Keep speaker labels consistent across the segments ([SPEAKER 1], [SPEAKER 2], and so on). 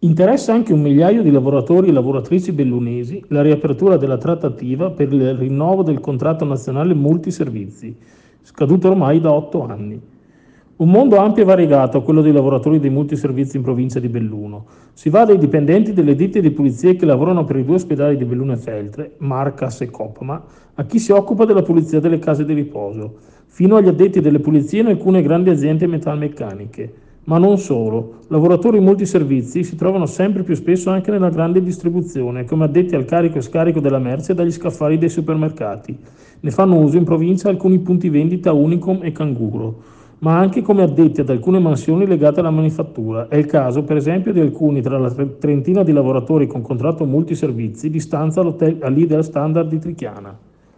[SPEAKER 1] Interessa anche un migliaio di lavoratori e lavoratrici bellunesi la riapertura della trattativa per il rinnovo del contratto nazionale multiservizi, scaduto ormai da 8 anni. Un mondo ampio e variegato quello dei lavoratori dei multiservizi in provincia di Belluno. Si va dai dipendenti delle ditte di pulizia che lavorano per i due ospedali di Belluno e Feltre, Marcas e Copma, a chi si occupa della pulizia delle case di riposo, fino agli addetti delle pulizie in alcune grandi aziende metalmeccaniche. Ma non solo, lavoratori multiservizi si trovano sempre più spesso anche nella grande distribuzione, come addetti al carico e scarico della merce dagli scaffali dei supermercati. Ne fanno uso in provincia alcuni punti vendita Unicom e Canguro, ma anche come addetti ad alcune mansioni legate alla manifattura. È il caso, per esempio, di alcuni tra la trentina di lavoratori con contratto multiservizi di stanza all'Ideal Standard di Trichiana.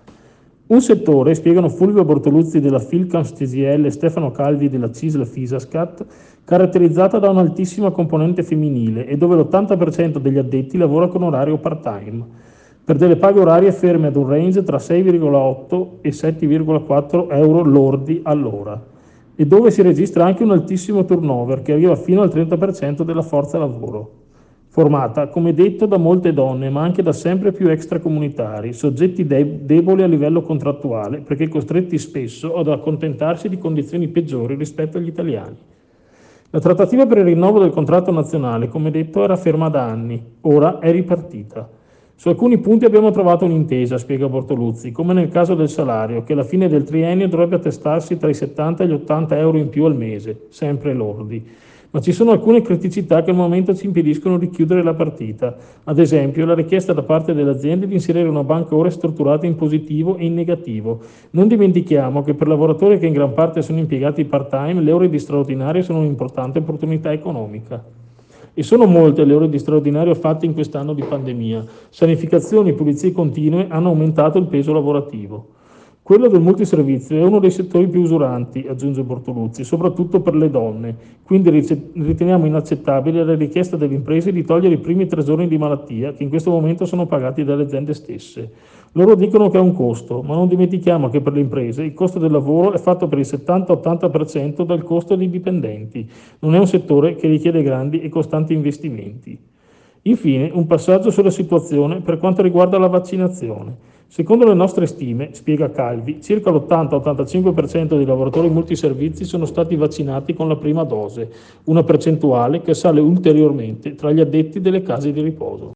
[SPEAKER 1] Un settore, spiegano Fulvio Bortoluzzi della Filcams TGL e Stefano Calvi della CISL Fisascat, caratterizzata da un'altissima componente femminile e dove l'80% degli addetti lavora con orario part-time, per delle paghe orarie ferme ad un range tra 6,8 e 7,4 euro lordi all'ora, e dove si registra anche un altissimo turnover che arriva fino al 30% della forza lavoro, formata, come detto, da molte donne, ma anche da sempre più extracomunitari, soggetti deboli a livello contrattuale, perché costretti spesso ad accontentarsi di condizioni peggiori rispetto agli italiani. La trattativa per il rinnovo del contratto nazionale, come detto, era ferma da anni, ora è ripartita. Su alcuni punti abbiamo trovato un'intesa, spiega Bortoluzzi, come nel caso del salario, che alla fine del triennio dovrebbe attestarsi tra i 70 e gli 80 euro in più al mese, sempre lordi. Ma ci sono alcune criticità che al momento ci impediscono di chiudere la partita. Ad esempio, la richiesta da parte delle aziende di inserire una banca ore strutturata in positivo e in negativo. Non dimentichiamo che per lavoratori che in gran parte sono impiegati part-time, le ore di straordinario sono un'importante opportunità economica. E sono molte le ore di straordinario fatte in quest'anno di pandemia. Sanificazioni e pulizie continue hanno aumentato il peso lavorativo. Quello del multiservizio è uno dei settori più usuranti, aggiunge Bortoluzzi, soprattutto per le donne, quindi riteniamo inaccettabile la richiesta delle imprese di togliere i primi 3 giorni di malattia, che in questo momento sono pagati dalle aziende stesse. Loro dicono che è un costo, ma non dimentichiamo che per le imprese il costo del lavoro è fatto per il 70-80% dal costo dei dipendenti. Non è un settore che richiede grandi e costanti investimenti. Infine, un passaggio sulla situazione per quanto riguarda la vaccinazione. Secondo le nostre stime, spiega Calvi, circa l'80-85% dei lavoratori multiservizi sono stati vaccinati con la prima dose, una percentuale che sale ulteriormente tra gli addetti delle case di riposo.